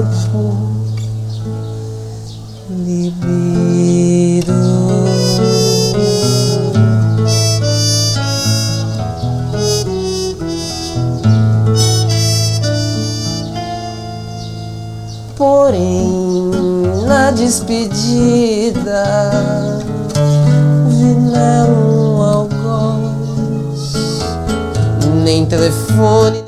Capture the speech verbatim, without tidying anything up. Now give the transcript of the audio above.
corpo, libido. Porém, na despedida, vi não algoz, nem telefone.